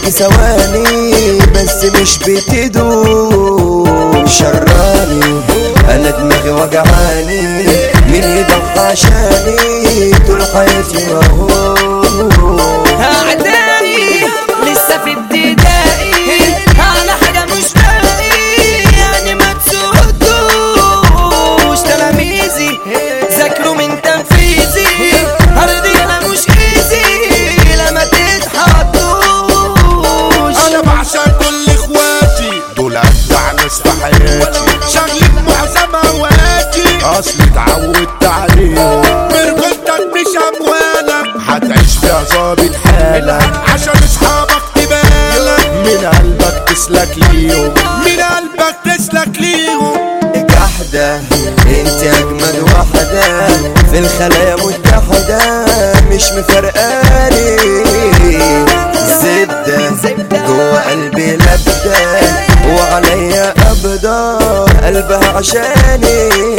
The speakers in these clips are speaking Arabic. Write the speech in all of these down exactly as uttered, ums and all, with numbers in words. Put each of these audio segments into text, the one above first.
بتيجي ثواني بس مش بتدوم. شراني انا دماغي وجعاني، مين يضحى عشاني طول حياتي اهو. اعدائي لسه في ابتدائي، على حاجه مش باقي يعني ما تسودوش. تلاميذي ذاكروا من تنفيذي، ارضي انا مش ايزي لما تتحطوش. انا بعشق كل اخواتي دول ابدع ناس في حياتي، شغلي معظم اوقاتي اصلي اتعودت عليهم. مرجلتك مش اموالك هتعيش فيها ظابط حالك، عشان اصحابك تبالك من قلبك تسلك ليهم، من قلبك تسلك ليهم. جحدة انت اجمد واحدة في الخلايا متحدة، مش مفرقاني زبدة جوا قلبي لبدة، وعليا قبضة قلبها عشاني.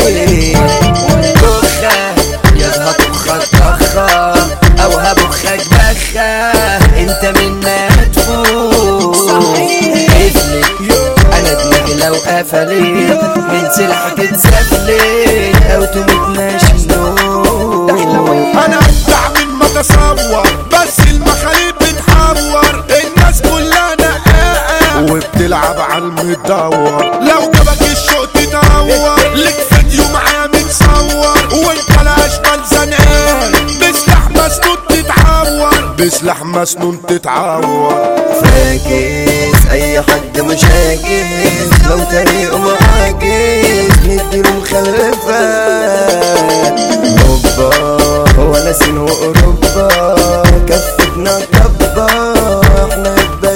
بخة يا هطخك طخة او هبخك بخة، انت من مدفون. انا دماغي لو قفلت من سلحة تتسفلت او تموت مجنون. انا ابدع من ما تصور، بس المخاليب بتحور، الناس كلها نقاقة وبتلعب على المدور. لو جابك الشوق تدور لك فيديو معايا متصور، وانت لا اشمل زنقان بسلاح مسنون تتعور، بسلاح مسنون تتعور. فاكس اي حد مش عاجز، لو طريقه معاجز نديله مخلفات. اوبا هو لسين واوروبا، كفتنا طبا احنا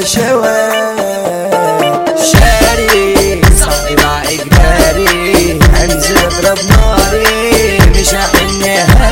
البشوات. شاري صاحبي مع اجباري، انزل اضرب ناري مش هحن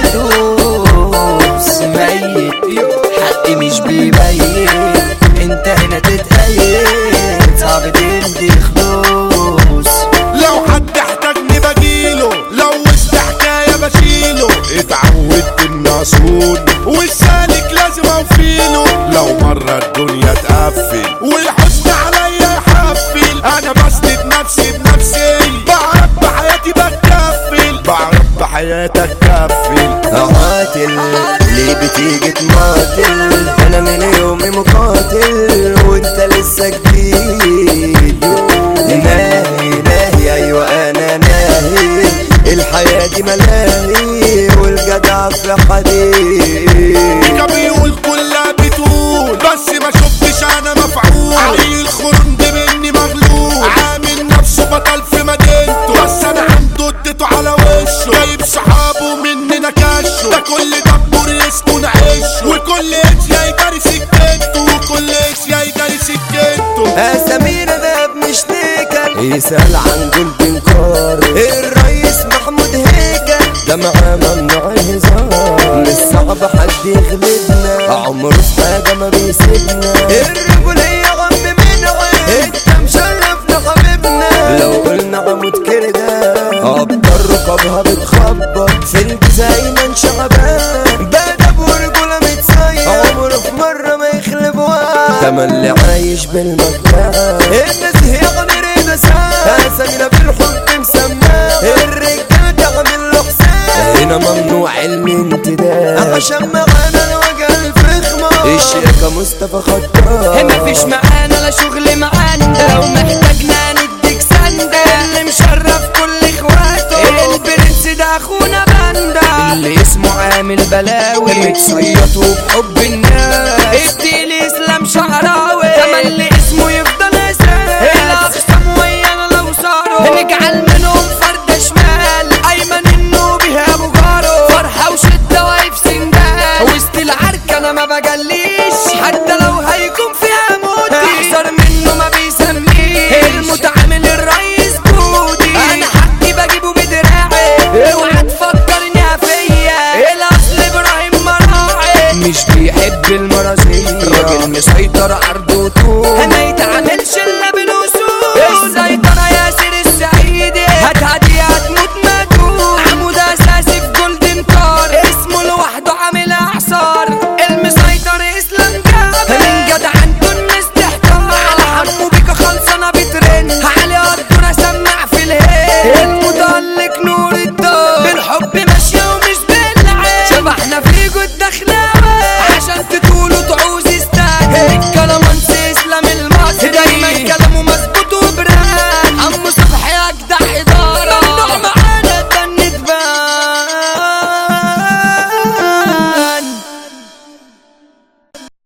هدوس. ميت حقي مش بيبين، انت هنا تتأيد صعب تدي خلوص. لو حد احتاجني بجيله، لو وسط حكاية بشيله، اتعودت اني اصون والسالك لازم اوفيله. لو مرة الدنيا تقفل والحزن عليا يحفل، انا بسند نفسي بنفسي، بعرف بحياتي بتكفل، بعرف بحياتك كفل. قاتل ليه بتيجي تماطل، انا من يومي مقاتل وانت لسه جديد. ناهي ناهي ايوه انا ناهي، الحياة دي ملاهي والجدع في حديد. بيقول كلها بتقول بس ما شفتش انا مفعول، عيل خرند مني مغلول، عامل نفسه بطل في مدينته، بس انا عنده اديته على وشه، جايب صحابه مننا كشه، ده كل دبور يسكن عشه، وكل اشياء يجري سكته، وكل اشياء يجري سكته. اسامينا ده بنشتكر، يسأل عن جلد انكار، الرئيس محمود هيكل ده معاه ممنوع الهزار. مش صعب حد يغلبنا، عمره في حاجة ما بيسيبنا، الرجولية غم من عين، انت مشرفنا حبيبنا. لو قلنا عمود كده ابطال رقابها بتخبط، في الجزايمة شعبان بدب ورجولة متسير، عمره في مرة ما يخلب وقت، تملي عايش بالمجمع. الناس هي غير نساء، اسامينا بالحب مسماه، الرجال تعمل له حساب، هنا ممنوع الانتداب، عشان معانا الوجه الفخمة الشيخة مصطفى خطاب. مفيش معانا لا شغل معانا، لو محتاجنا نديك سندة، اللي مشرف كل اخواته، البرنس ده اخونا باندا، اللي اسمه عامل بلاوي متصيط وبحب